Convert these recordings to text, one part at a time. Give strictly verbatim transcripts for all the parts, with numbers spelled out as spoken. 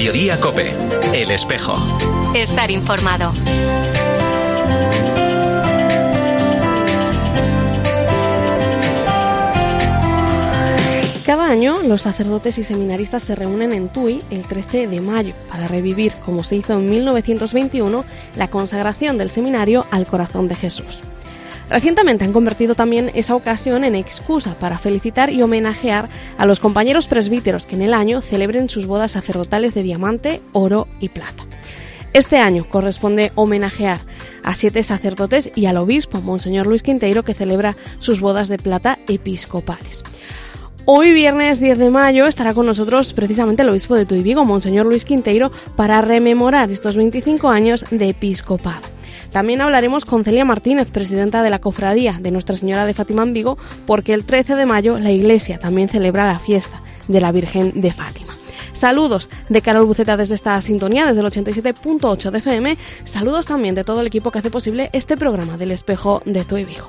Mediodía COPE. El Espejo. Estar informado. Cada año los sacerdotes y seminaristas se reúnen en Tui el trece de mayo para revivir, como se hizo en mil novecientos veintiuno, la consagración del seminario al corazón de Jesús. Recientemente han convertido también esa ocasión en excusa para felicitar y homenajear a los compañeros presbíteros que en el año celebren sus bodas sacerdotales de diamante, oro y plata. Este año corresponde homenajear a siete sacerdotes y al obispo, Monseñor Luis Quinteiro, que celebra sus bodas de plata episcopales. Hoy, viernes diez de mayo, estará con nosotros precisamente el obispo de Tui Vigo, Monseñor Luis Quinteiro, para rememorar estos veinticinco años de episcopado. También hablaremos con Celia Martínez, presidenta de la Cofradía de Nuestra Señora de Fátima en Vigo, porque el trece de mayo la Iglesia también celebra la fiesta de la Virgen de Fátima. Saludos de Carol Buceta desde esta sintonía, desde el ochenta y siete punto ocho de F M. Saludos también de todo el equipo que hace posible este programa del Espejo de Tui Vigo.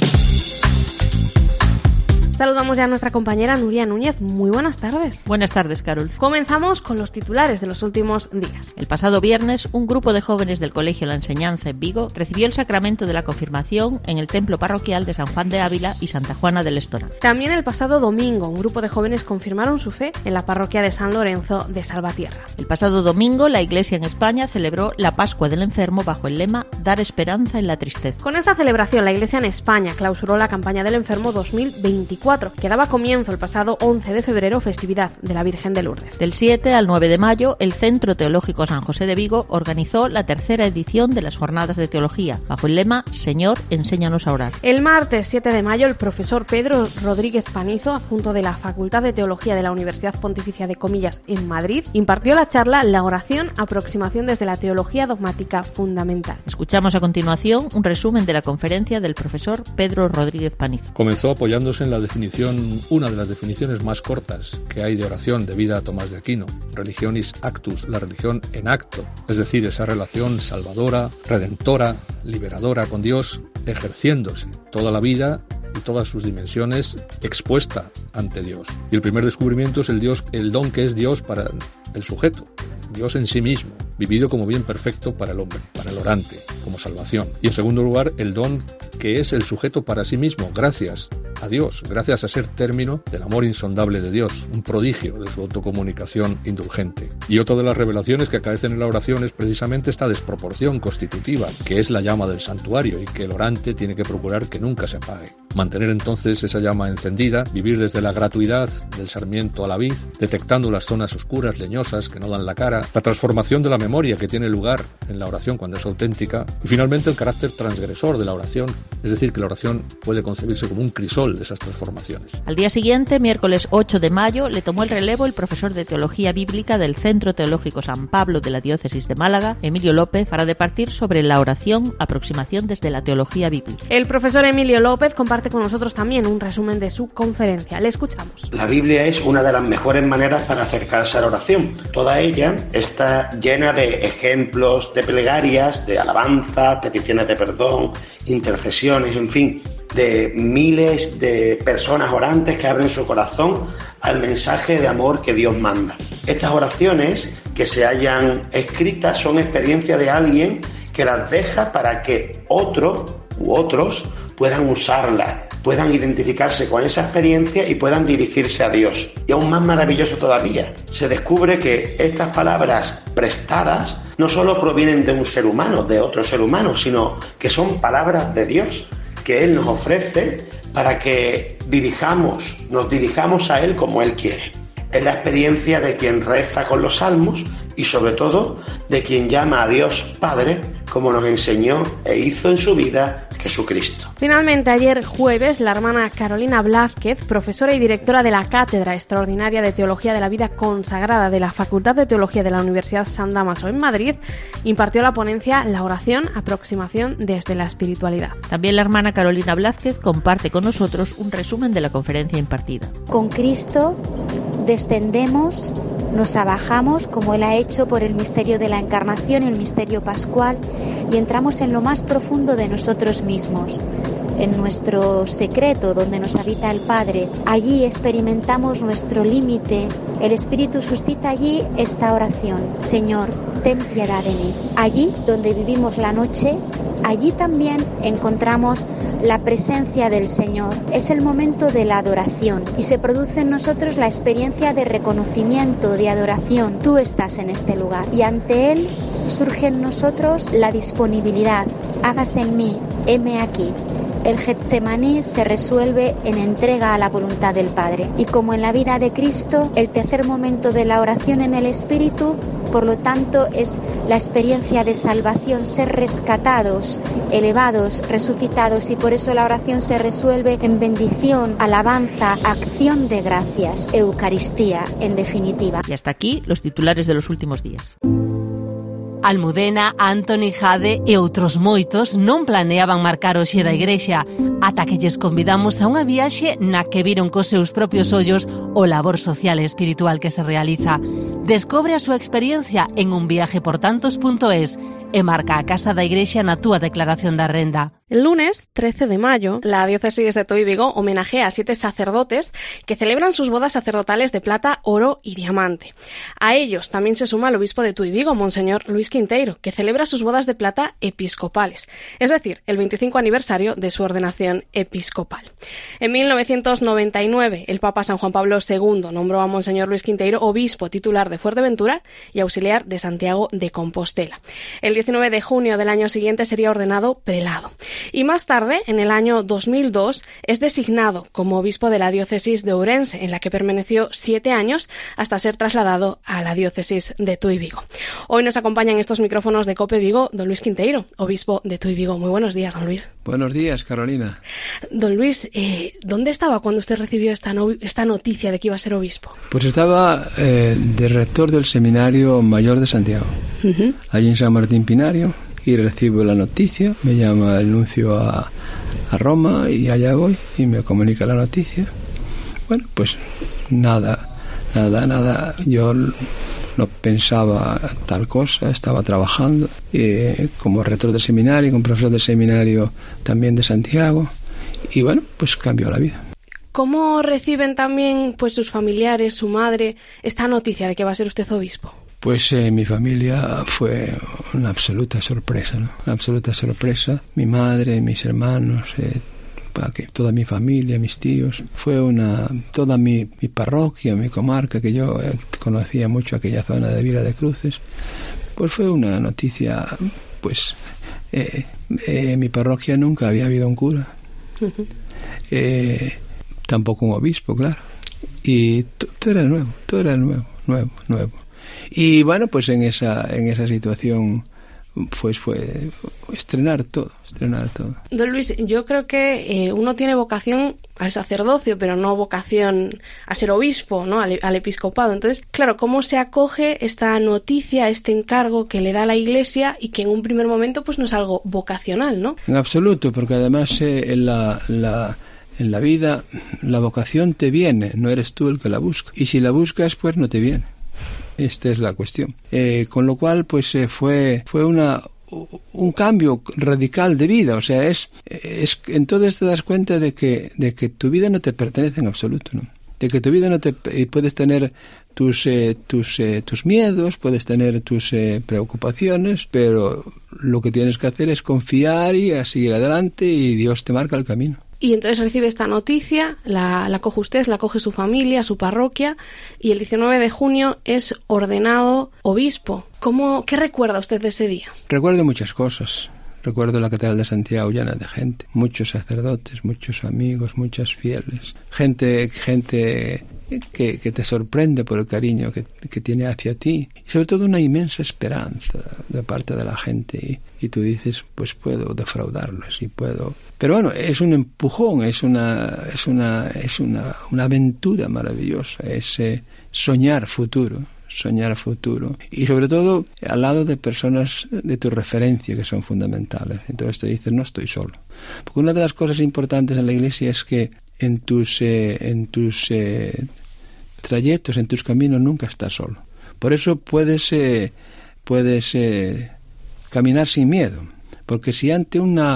Saludamos ya a nuestra compañera Nuria Núñez. Muy buenas tardes. Buenas tardes, Carol. Comenzamos con los titulares de los últimos días. El pasado viernes, un grupo de jóvenes del Colegio La Enseñanza en Vigo recibió el sacramento de la confirmación en el templo parroquial de San Juan de Ávila y Santa Juana del Estoril. También el pasado domingo, un grupo de jóvenes confirmaron su fe en la parroquia de San Lorenzo de Salvatierra. El pasado domingo, la Iglesia en España celebró la Pascua del Enfermo bajo el lema Dar esperanza en la tristeza. Con esta celebración, la Iglesia en España clausuró la campaña del Enfermo dos mil veinticuatro, que daba comienzo el pasado once de febrero, festividad de la Virgen de Lourdes. Del siete al nueve de mayo, el Centro Teológico San José de Vigo organizó la tercera edición de las Jornadas de Teología, bajo el lema Señor, enséñanos a orar. El martes siete de mayo, el profesor Pedro Rodríguez Panizo, adjunto de la Facultad de Teología de la Universidad Pontificia de Comillas en Madrid, impartió la charla La oración, aproximación desde la teología dogmática fundamental. Escuchamos a continuación un resumen de la conferencia del profesor Pedro Rodríguez Panizo. Comenzó apoyándose en la definición, una de las definiciones más cortas que hay de oración debida a Tomás de Aquino, religionis actus, la religión en acto, es decir, esa relación salvadora, redentora, liberadora con Dios, ejerciéndose toda la vida y todas sus dimensiones expuesta ante Dios. Y el primer descubrimiento es el Dios, el don que es Dios para el sujeto, Dios en sí mismo, vivido como bien perfecto para el hombre, para el orante, como salvación. Y en segundo lugar, el don que es el sujeto para sí mismo, gracias a Dios, gracias a ser término del amor insondable de Dios, un prodigio de su autocomunicación indulgente. Y otra de las revelaciones que acaecen en la oración es precisamente esta desproporción constitutiva, que es la llama del santuario y que el orante tiene que procurar que nunca se apague. Mantener entonces esa llama encendida, vivir desde la gratuidad del sarmiento a la vid, detectando las zonas oscuras, leñosas, que no dan la cara, la transformación de la memoria que tiene lugar en la oración cuando es auténtica, y finalmente el carácter transgresor de la oración, es decir, que la oración puede concebirse como un crisol de esas transformaciones. Al día siguiente, miércoles ocho de mayo, le tomó el relevo el profesor de Teología Bíblica del Centro Teológico San Pablo de la Diócesis de Málaga, Emilio López, para departir sobre la oración, aproximación desde la teología bíblica. El profesor Emilio López comparte con nosotros también un resumen de su conferencia. Le escuchamos. La Biblia es una de las mejores maneras para acercarse a la oración. Toda ella está llena de ejemplos de plegarias, de alabanza, peticiones de perdón, intercesiones, en fin, de miles de personas orantes que abren su corazón al mensaje de amor que Dios manda. Estas oraciones que se hayan escritas son experiencia de alguien que las deja para que otro u otros puedan usarlas, puedan identificarse con esa experiencia y puedan dirigirse a Dios. Y aún más maravilloso todavía, se descubre que estas palabras prestadas no solo provienen de un ser humano, de otro ser humano, sino que son palabras de Dios que Él nos ofrece para que dirijamos, nos dirijamos a Él como Él quiere. Es la experiencia de quien reza con los salmos y sobre todo de quien llama a Dios Padre, como nos enseñó e hizo en su vida Jesucristo. Finalmente, ayer jueves, la hermana Carolina Blázquez, profesora y directora de la Cátedra Extraordinaria de Teología de la Vida Consagrada de la Facultad de Teología de la Universidad San Dámaso en Madrid, impartió la ponencia La oración, aproximación desde la espiritualidad. También la hermana Carolina Blázquez comparte con nosotros un resumen de la conferencia impartida. Con Cristo descendemos, nos abajamos como Él ha hecho por el misterio de la Encarnación, el misterio pascual, y entramos en lo más profundo de nosotros mismos, en nuestro secreto donde nos habita el Padre. Allí experimentamos nuestro límite. El Espíritu suscita allí esta oración: Señor, ten piedad de mí. Allí donde vivimos la noche, allí también encontramos la presencia del Señor. Es el momento de la adoración y se produce en nosotros la experiencia de reconocimiento, de adoración. Tú estás en este lugar y ante Él surge en nosotros la disponibilidad. Hágase en mí, heme aquí. El Getsemaní se resuelve en entrega a la voluntad del Padre. Y como en la vida de Cristo, el tercer momento de la oración en el Espíritu, por lo tanto, es la experiencia de salvación, ser rescatados, elevados, resucitados, y por eso la oración se resuelve en bendición, alabanza, acción de gracias, Eucaristía, en definitiva. Y hasta aquí los titulares de los últimos días. Almudena, Antoni, Jade e outros moitos non planeaban marcar o xe da igrexa, ata que lles convidamos a unha viaxe na que viron cos seus propios ollos o labor social e espiritual que se realiza. Descobre a súa experiencia en un viaje por tantos punto es e marca a Casa da Igrexa na túa declaración da renda. El lunes trece de mayo, la diócesis de Tui Vigo homenajea a siete sacerdotes que celebran sus bodas sacerdotales de plata, oro y diamante. A ellos también se suma el obispo de Tui Vigo, Monseñor Luis Quinteiro, que celebra sus bodas de plata episcopales, es decir, el veinticinco aniversario de su ordenación episcopal. En mil novecientos noventa y nueve, el Papa San Juan Pablo segundo nombró a Monseñor Luis Quinteiro obispo titular de Fuerteventura y auxiliar de Santiago de Compostela. El diecinueve de junio del año siguiente sería ordenado prelado. Y más tarde, en el año dos mil dos, es designado como obispo de la diócesis de Ourense, en la que permaneció siete años hasta ser trasladado a la diócesis de Tui Vigo. Hoy nos acompaña en estos micrófonos de COPE Vigo don Luis Quinteiro, obispo de Tui Vigo. Muy buenos días, don Luis. Buenos días, Carolina. Don Luis, eh, ¿dónde estaba cuando usted recibió esta, no- esta noticia de que iba a ser obispo? Pues estaba eh, de rector del Seminario Mayor de Santiago, Uh-huh. allí en San Martín Pinario, y recibo la noticia, me llama el nuncio a, a Roma y allá voy y me comunica la noticia. Bueno, pues nada, nada, nada, yo no pensaba tal cosa, estaba trabajando eh, como rector del seminario, como profesor del seminario también de Santiago, y bueno, pues cambió la vida. ¿Cómo reciben también pues sus familiares, su madre, esta noticia de que va a ser usted obispo? Pues eh, mi familia fue una absoluta sorpresa, ¿no? Una absoluta sorpresa. Mi madre, mis hermanos, eh, toda mi familia, mis tíos. Fue una toda mi, mi parroquia, mi comarca, que yo eh, conocía mucho aquella zona de Vila de Cruces. Pues fue una noticia, pues, eh, eh, en mi parroquia nunca había habido un cura. Uh-huh. Eh, tampoco un obispo, claro. Y todo era nuevo, todo era nuevo, nuevo, nuevo. Y bueno, pues en esa en esa situación pues fue estrenar todo, estrenar todo. Don Luis, yo creo que eh, uno tiene vocación al sacerdocio, pero no vocación a ser obispo, ¿no? Al, al episcopado. Entonces, claro, ¿cómo se acoge esta noticia, este encargo que le da la Iglesia y que en un primer momento pues no es algo vocacional, ¿no? En absoluto, porque además eh, en la, la en la vida la vocación te viene, no eres tú el que la busca. Y si la buscas, pues no te viene. Esta es la cuestión. Eh, con lo cual, pues eh, fue fue una un cambio radical de vida. O sea, es es entonces te das cuenta de que de que tu vida no te pertenece en absoluto, ¿no? De que tu vida no te puedes tener tus eh, tus eh, tus miedos, puedes tener tus eh, preocupaciones, pero lo que tienes que hacer es confiar y a seguir adelante, y Dios te marca el camino. Y entonces recibe esta noticia, la, la coge usted, la coge su familia, su parroquia, y el diecinueve de junio es ordenado obispo. ¿Cómo, qué recuerda usted de ese día? Recuerdo muchas cosas. Recuerdo la Catedral de Santiago llena de gente, muchos sacerdotes, muchos amigos, muchas fieles, gente gente que, que te sorprende por el cariño que, que tiene hacia ti, y sobre todo una inmensa esperanza de parte de la gente, y, y tú dices, pues puedo defraudarlos y puedo. Pero bueno, es un empujón, es una es una es una, una aventura maravillosa, es eh, soñar futuro. soñar a futuro, y sobre todo al lado de personas de tu referencia que son fundamentales. Entonces te dices, no estoy solo, porque una de las cosas importantes en la Iglesia es que en tus eh, en tus eh, trayectos, en tus caminos, nunca estás solo. Por eso puedes eh, puedes eh, caminar sin miedo, porque si ante una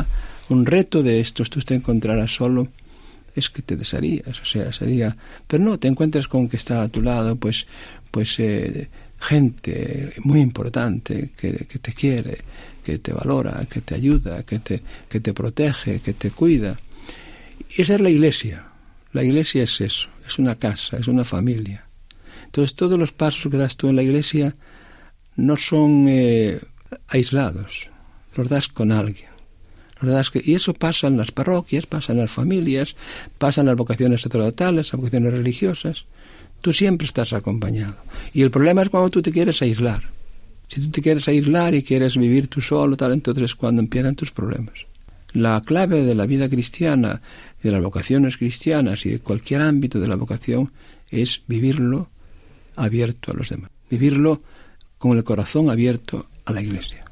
un reto de estos tú te encontrarás solo, es que te desharías, o sea, sería... Pero no, te encuentras con que está a tu lado, pues, pues eh, gente muy importante que, que te quiere, que te valora, que te ayuda, que te, que te protege, que te cuida. Y esa es la Iglesia. La Iglesia es eso, es una casa, es una familia. Entonces todos los pasos que das tú en la Iglesia no son eh, aislados, los das con alguien. Los das que, y eso pasa en las parroquias, pasa en las familias, pasa en las vocaciones sacerdotales, las vocaciones religiosas. Tú siempre estás acompañado. Y el problema es cuando tú te quieres aislar. Si tú te quieres aislar y quieres vivir tú solo, tal, entonces es cuando empiezan tus problemas. La clave de la vida cristiana, de las vocaciones cristianas y de cualquier ámbito de la vocación es vivirlo abierto a los demás. Vivirlo con el corazón abierto a la Iglesia.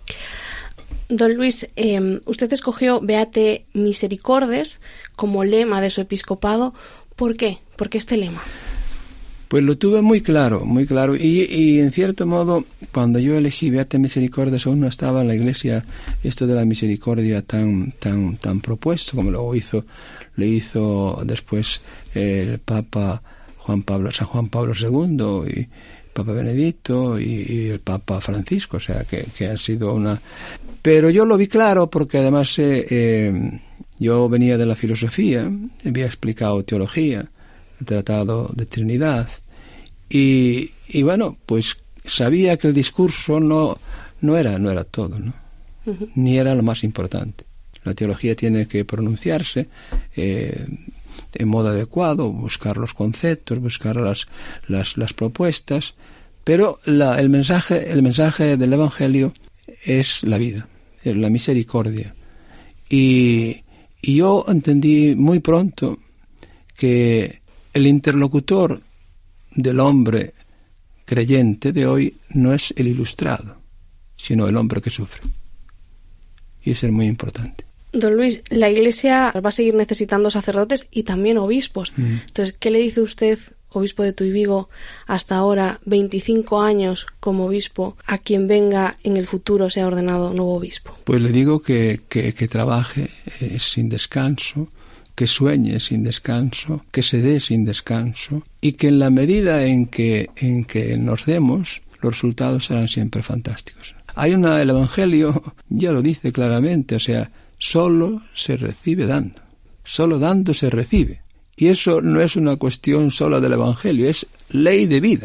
Don Luis, eh, usted escogió Beate Misericordes como lema de su episcopado. ¿Por qué? ¿Por qué este lema? Pues lo tuve muy claro, muy claro. Y, y en cierto modo, cuando yo elegí Beate Misericordes, aún no estaba en la Iglesia esto de la misericordia tan, tan, tan propuesto, como lo hizo, le hizo después el Papa Juan Pablo, San Juan Pablo segundo y Papa Benedicto y, y el Papa Francisco, o sea, que, que han sido una... Pero yo lo vi claro porque además eh, eh, yo venía de la filosofía, había explicado teología, he tratado de Trinidad y, y bueno, pues sabía que el discurso no, no, era, no era todo, ¿no? Uh-huh. Ni era lo más importante. La teología tiene que pronunciarse eh, de modo adecuado, buscar los conceptos, buscar las, las, las propuestas, pero la, el mensaje, el mensaje del Evangelio es la vida, es la misericordia. Y, y yo entendí muy pronto que el interlocutor del hombre creyente de hoy no es el ilustrado, sino el hombre que sufre. Y eso es muy importante. Don Luis, la Iglesia va a seguir necesitando sacerdotes y también obispos. Mm. Entonces, ¿qué le dice usted, obispo de Tuy Vigo, hasta ahora, veinticinco años como obispo, a quien venga en el futuro sea ordenado nuevo obispo? Pues le digo que, que, que trabaje eh, sin descanso, que sueñe sin descanso, que se dé sin descanso y que en la medida en que, en que nos demos, los resultados serán siempre fantásticos. Hay una, el Evangelio ya lo dice claramente, o sea, solo se recibe dando, solo dando se recibe. Y eso no es una cuestión solo del Evangelio, es ley de vida.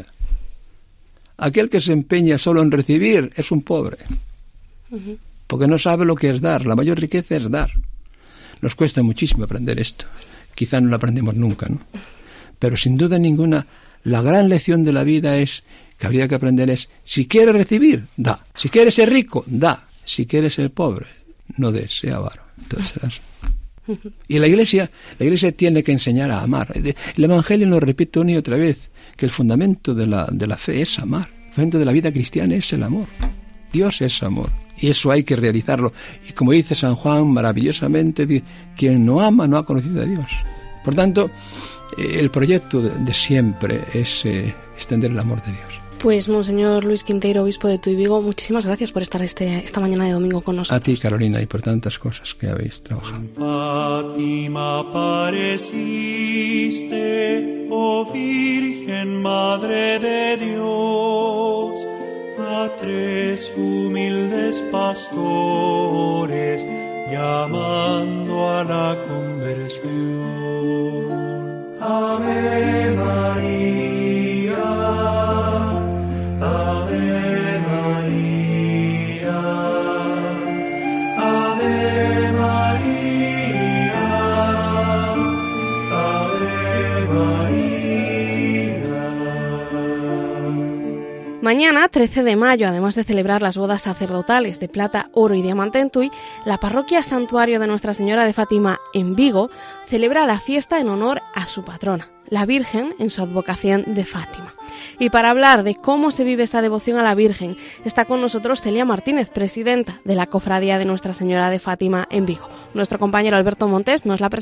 Aquel que se empeña solo en recibir es un pobre, uh-huh. porque no sabe lo que es dar, la mayor riqueza es dar. Nos cuesta muchísimo aprender esto, quizá no lo aprendemos nunca, ¿no? Pero sin duda ninguna, la gran lección de la vida es, que habría que aprender es, si quieres recibir, da. Si quieres ser rico, da. Si quieres ser pobre, no des, sea avaro. Entonces serás. Y la Iglesia, la Iglesia tiene que enseñar a amar. El Evangelio nos repite una y otra vez que el fundamento de la, de la fe es amar. El fundamento de la vida cristiana es el amor. Dios es amor. Y eso hay que realizarlo. Y como dice San Juan maravillosamente, quien no ama no ha conocido a Dios. Por tanto, el proyecto de, de siempre es eh, extender el amor de Dios. Pues, Monseñor Luis Quinteiro, obispo de Tuy Vigo, muchísimas gracias por estar este, esta mañana de domingo con nosotros. A ti, Carolina, y por tantas cosas que habéis trabajado. En Fátima apareciste, oh Virgen Madre de Dios, a tres humildes pastores, llamando a la conversión. Ave María, Ave María, Ave María, Ave María. Mañana, trece de mayo, además de celebrar las bodas sacerdotales de plata, oro y diamante en Tuy, la parroquia Santuario de Nuestra Señora de Fátima en Vigo celebra la fiesta en honor a su patrona, la Virgen, en su advocación de Fátima. Y para hablar de cómo se vive esta devoción a la Virgen, está con nosotros Celia Martínez, presidenta de la Cofradía de Nuestra Señora de Fátima en Vigo. Nuestro compañero Alberto Montes nos la presenta.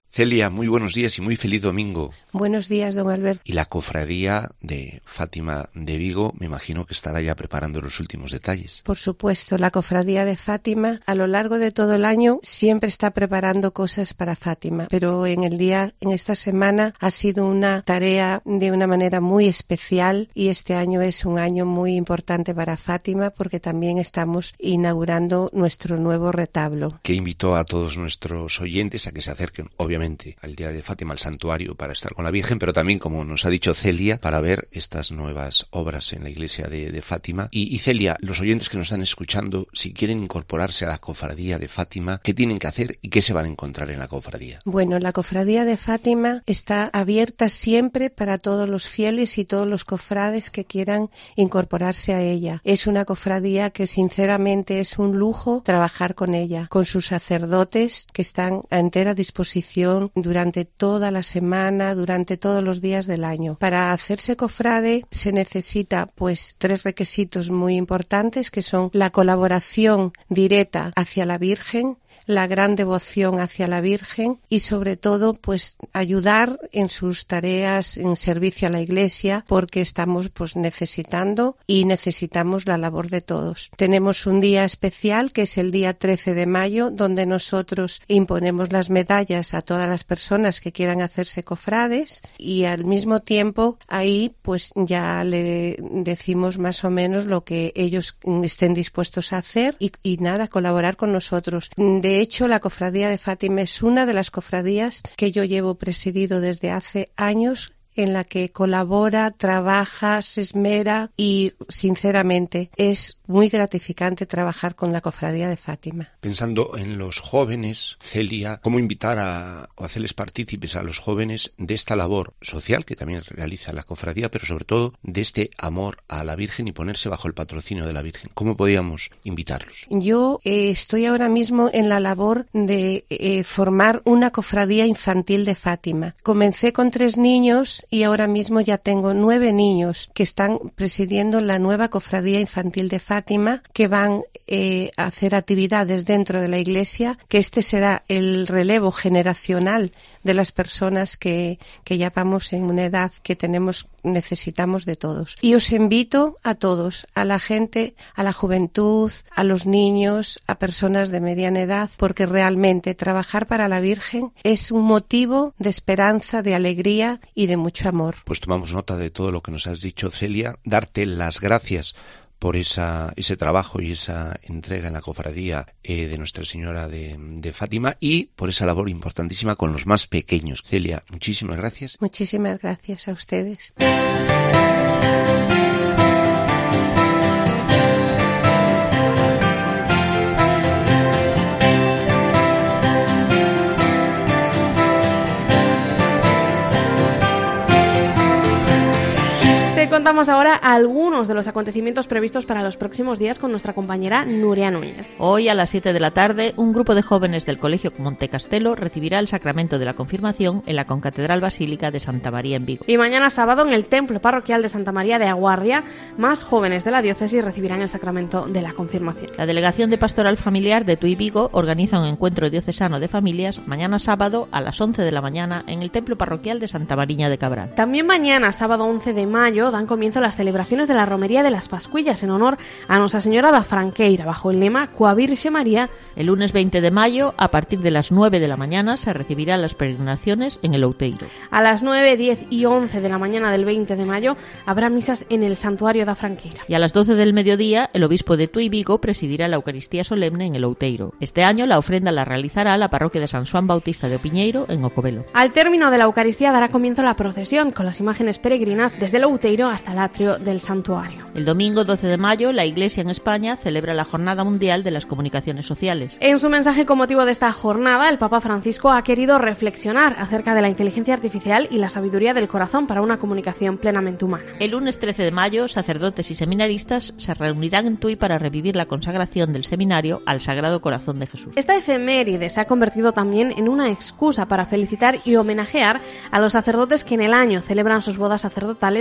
Celia, muy buenos días y muy feliz domingo. Buenos días, don Alberto. Y la cofradía de Fátima de Vigo, me imagino que estará ya preparando los últimos detalles. Por supuesto, la cofradía de Fátima a lo largo de todo el año siempre está preparando cosas para Fátima, pero en el día, en esta semana ha sido una tarea de una manera muy especial y este año es un año muy importante para Fátima porque también estamos inaugurando nuestro nuevo retablo. Que invitó a todos nuestros oyentes a que se acerquen, obviamente, al día de Fátima al santuario para estar con la Virgen, pero también, como nos ha dicho Celia, para ver estas nuevas obras en la iglesia de, de Fátima. Y, y Celia, los oyentes que nos están escuchando, si quieren incorporarse a la cofradía de Fátima, ¿qué tienen que hacer y qué se van a encontrar en la cofradía? Bueno, la cofradía de Fátima está abierta siempre para todos los fieles y todos los cofrades que quieran incorporarse a ella. Es una cofradía que sinceramente es un lujo trabajar con ella, con sus sacerdotes que están a entera disposición durante toda la semana, durante todos los días del año. Para hacerse cofrade se necesita pues tres requisitos muy importantes que son la colaboración directa hacia la Virgen, la gran devoción hacia la Virgen y sobre todo pues ayudar en sus tareas en servicio a la Iglesia porque estamos pues necesitando y necesitamos la labor de todos. Tenemos un día especial que es el día trece de mayo donde nosotros imponemos las medallas a todas las personas que quieran hacerse cofrades y al mismo tiempo ahí pues ya le decimos más o menos lo que ellos estén dispuestos a hacer y, y nada, colaborar con nosotros. De hecho, la cofradía de Fátima es una de las cofradías que yo llevo presidido desde hace años en la que colabora, trabaja, se esmera y, sinceramente, es muy gratificante trabajar con la cofradía de Fátima. Pensando en los jóvenes, Celia, ¿cómo invitar a, o hacerles partícipes a los jóvenes de esta labor social que también realiza la cofradía, pero sobre todo de este amor a la Virgen y ponerse bajo el patrocinio de la Virgen? ¿Cómo podríamos invitarlos? Yo eh, estoy ahora mismo en la labor de eh, formar una cofradía infantil de Fátima. Comencé con tres niños y ahora mismo ya tengo nueve niños que están presidiendo la nueva cofradía infantil de Fátima, que van eh, a hacer actividades dentro de la iglesia, que este será el relevo generacional de las personas que, que ya vamos en una edad que tenemos, necesitamos de todos. Y os invito a todos, a la gente, a la juventud, a los niños, a personas de mediana edad, porque realmente trabajar para la Virgen es un motivo de esperanza, de alegría y de mucho amor. Pues tomamos nota de todo lo que nos has dicho, Celia. Darte las gracias por esa, ese trabajo y esa entrega en la cofradía eh, de Nuestra Señora de, de Fátima y por esa labor importantísima con los más pequeños. Celia, muchísimas gracias. Muchísimas gracias a ustedes. Contamos ahora algunos de los acontecimientos previstos para los próximos días con nuestra compañera Nuria Núñez. Hoy a las siete de la tarde, un grupo de jóvenes del Colegio Montecastelo recibirá el sacramento de la confirmación en la Concatedral Basílica de Santa María en Vigo. Y mañana sábado en el Templo Parroquial de Santa María de Aguardia, más jóvenes de la diócesis recibirán el sacramento de la confirmación. La Delegación de Pastoral Familiar de Tui Vigo organiza un encuentro diocesano de familias mañana sábado a las once de la mañana en el Templo Parroquial de Santa Mariña de Cabral. También mañana, sábado once de mayo, dan comienzo las celebraciones de la Romería de las Pascuillas en honor a Nuestra Señora da Franqueira, bajo el lema Coa Virxe María. El lunes veinte de mayo, a partir de las nueve de la mañana, se recibirán las peregrinaciones en el Outeiro. A las nueve, diez y once de la mañana del veinte de mayo habrá misas en el Santuario da Franqueira. Y a las doce del mediodía, el obispo de Tui Vigo presidirá la Eucaristía solemne en el Outeiro. Este año la ofrenda la realizará la parroquia de San Juan Bautista de Opiñeiro, en Ocovelo. Al término de la Eucaristía dará comienzo la procesión con las imágenes peregrinas desde el Outeiro hasta el atrio del santuario. El domingo doce de mayo, la Iglesia en España celebra la Jornada Mundial de las Comunicaciones Sociales. En su mensaje con motivo de esta jornada, el Papa Francisco ha querido reflexionar acerca de la inteligencia artificial y la sabiduría del corazón para una comunicación plenamente humana. El lunes trece de mayo, sacerdotes y seminaristas se reunirán en Tui para revivir la consagración del seminario al Sagrado Corazón de Jesús. Esta efeméride se ha convertido también en una excusa para felicitar y homenajear a los sacerdotes que en el año celebran sus bodas sacerdotales de plata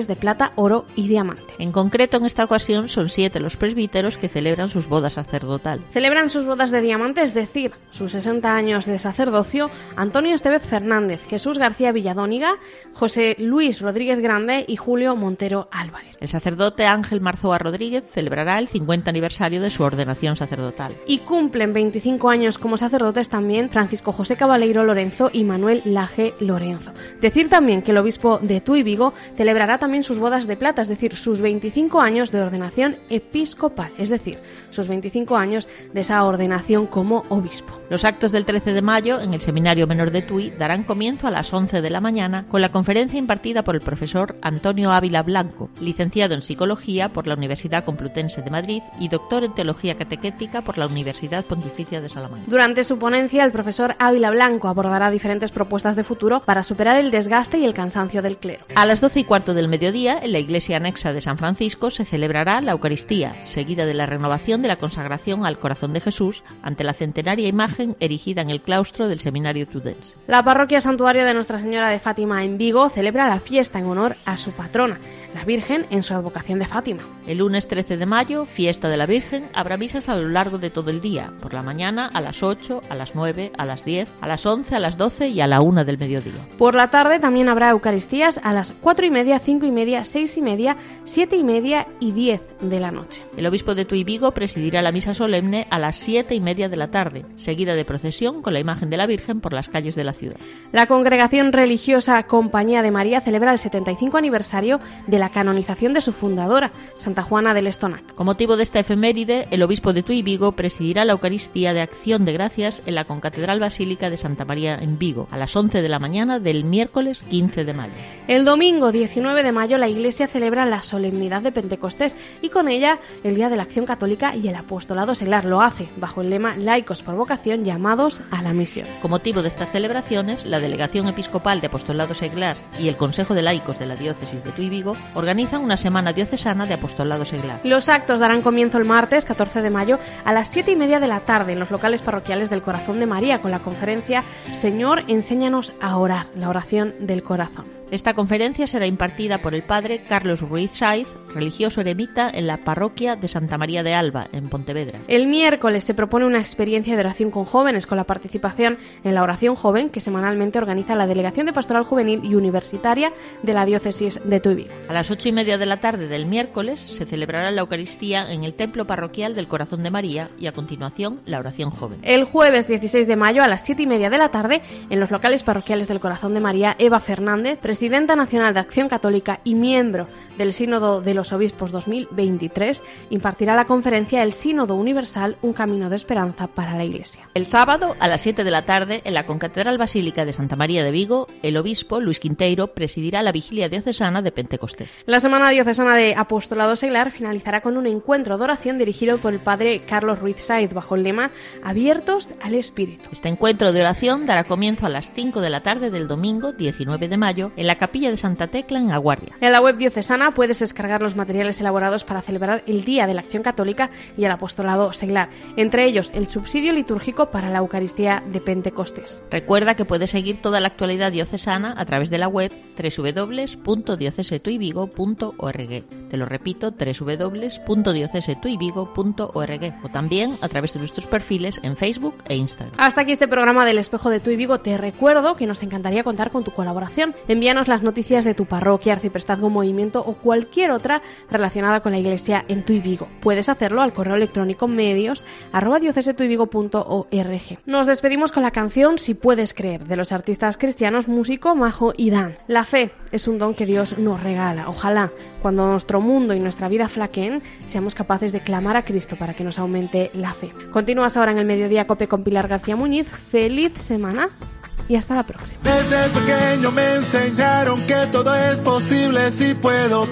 plata, oro y diamante. En concreto, en esta ocasión son siete los presbíteros que celebran sus bodas sacerdotal. Celebran sus bodas de diamante, es decir, sus sesenta años de sacerdocio, Antonio Estevez Fernández, Jesús García Villadóniga, José Luis Rodríguez Grande y Julio Montero Álvarez. El sacerdote Ángel Marzoa Rodríguez celebrará el cincuenta aniversario de su ordenación sacerdotal. Y cumplen veinticinco años como sacerdotes también Francisco José Cabaleiro Lorenzo y Manuel Laje Lorenzo. Decir también que el obispo de Tui Vigo celebrará también sus bodas de plata, es decir, sus veinticinco años de ordenación episcopal, es decir, sus veinticinco años de esa ordenación como obispo. Los actos del trece de mayo en el Seminario Menor de Tui darán comienzo a las once de la mañana con la conferencia impartida por el profesor Antonio Ávila Blanco, licenciado en Psicología por la Universidad Complutense de Madrid y doctor en Teología Catequética por la Universidad Pontificia de Salamanca. Durante su ponencia, el profesor Ávila Blanco abordará diferentes propuestas de futuro para superar el desgaste y el cansancio del clero. A las doce y cuarto del mediodía, en la iglesia anexa de San Francisco se celebrará la Eucaristía, seguida de la renovación de la consagración al Corazón de Jesús ante la centenaria imagen erigida en el claustro del Seminario Tudense. La parroquia Santuario de Nuestra Señora de Fátima en Vigo celebra la fiesta en honor a su patrona, la Virgen en su advocación de Fátima. El lunes trece de mayo, fiesta de la Virgen, habrá misas a lo largo de todo el día, por la mañana a las ocho, a las nueve, a las diez, a las once, a las doce y a la una del mediodía. Por la tarde también habrá Eucaristías a las cuatro y media, cinco y media, seis y media, siete y media y diez de la noche. El obispo de Tui Vigo presidirá la misa solemne a las siete y media de la tarde, seguida de procesión con la imagen de la Virgen por las calles de la ciudad. La congregación religiosa Compañía de María celebra el setenta y cinco aniversario de la canonización de su fundadora, Santa Juana del Estonac. Con motivo de esta efeméride, el obispo de Tui Vigo presidirá la Eucaristía de Acción de Gracias en la Concatedral Basílica de Santa María en Vigo, a las once de la mañana del miércoles quince de mayo. El domingo diecinueve de mayo la Iglesia celebra la solemnidad de Pentecostés y con ella el Día de la Acción Católica y el Apostolado Seglar. Lo hace bajo el lema Laicos por vocación, llamados a la misión. Con motivo de estas celebraciones, la Delegación Episcopal de Apostolado Seglar y el Consejo de Laicos de la Diócesis de Tui Vigo organizan una semana diocesana de Apostolado Seglar. Los actos darán comienzo el martes catorce de mayo a las siete y media de la tarde en los locales parroquiales del Corazón de María con la conferencia Señor, enséñanos a orar, la oración del corazón. Esta conferencia será impartida por el padre Carlos Ruiz Saiz, religioso eremita en la parroquia de Santa María de Alba, en Pontevedra. El miércoles se propone una experiencia de oración con jóvenes, con la participación en la oración joven que semanalmente organiza la Delegación de Pastoral Juvenil y Universitaria de la Diócesis de Tui Vigo. A las ocho y media de la tarde del miércoles se celebrará la Eucaristía en el Templo Parroquial del Corazón de María y a continuación la oración joven. El jueves dieciséis de mayo a las siete y media de la tarde en los locales parroquiales del Corazón de María, Eva Fernández, Presidenta Nacional de Acción Católica y miembro del Sínodo de los Obispos dos mil veintitrés, impartirá la conferencia El Sínodo Universal, un camino de esperanza para la Iglesia. El sábado, a las siete de la tarde, en la Concatedral Basílica de Santa María de Vigo, el obispo Luis Quinteiro presidirá la vigilia diocesana de Pentecostés. La Semana Diocesana de Apostolado Seglar finalizará con un encuentro de oración dirigido por el padre Carlos Ruiz Saiz bajo el lema Abiertos al Espíritu. Este encuentro de oración dará comienzo a las cinco de la tarde del domingo diecinueve de mayo en la capilla de Santa Tecla en Aguardia. En la web diocesana puedes descargar los materiales elaborados para celebrar el Día de la Acción Católica y el Apostolado Seglar, entre ellos el subsidio litúrgico para la Eucaristía de Pentecostés. Recuerda que puedes seguir toda la actualidad diocesana a través de la web doble u doble u doble u punto diocese tui vigo punto org. Te lo repito, doble u doble u doble u punto diocese tui vigo punto org, o también a través de nuestros perfiles en Facebook e Instagram. Hasta aquí este programa del Espejo de Tui Vigo. Te recuerdo que nos encantaría contar con tu colaboración. Envíanos las noticias de tu parroquia, arciprestazgo, movimiento o cualquier otra relacionada con la Iglesia en Tui Vigo. Puedes hacerlo al correo electrónico medios arroba diocesetuivigo punto org. Nos despedimos con la canción Si puedes creer, de los artistas cristianos Músico, Majo y Dan. La fe es un don que Dios nos regala. Ojalá, cuando nuestro mundo y nuestra vida flaqueen, seamos capaces de clamar a Cristo para que nos aumente la fe. Continúas ahora en el Mediodía Cope con Pilar García Muñiz. Feliz semana y hasta la próxima. Desde pequeño me enseñaron que todo es posible si puedo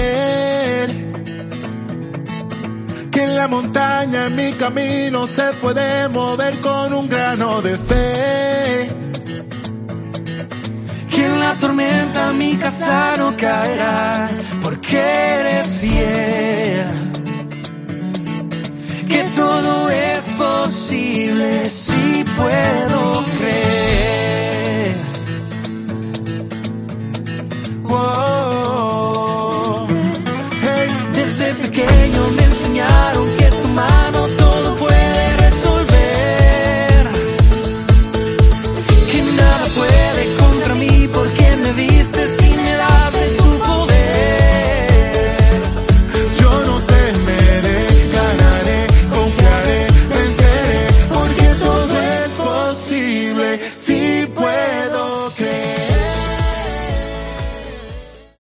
creer. Que en la montaña en mi camino se puede mover con un grano de fe. Que en la tormenta mi casa no caerá porque eres fiel. Que todo es posible si puedo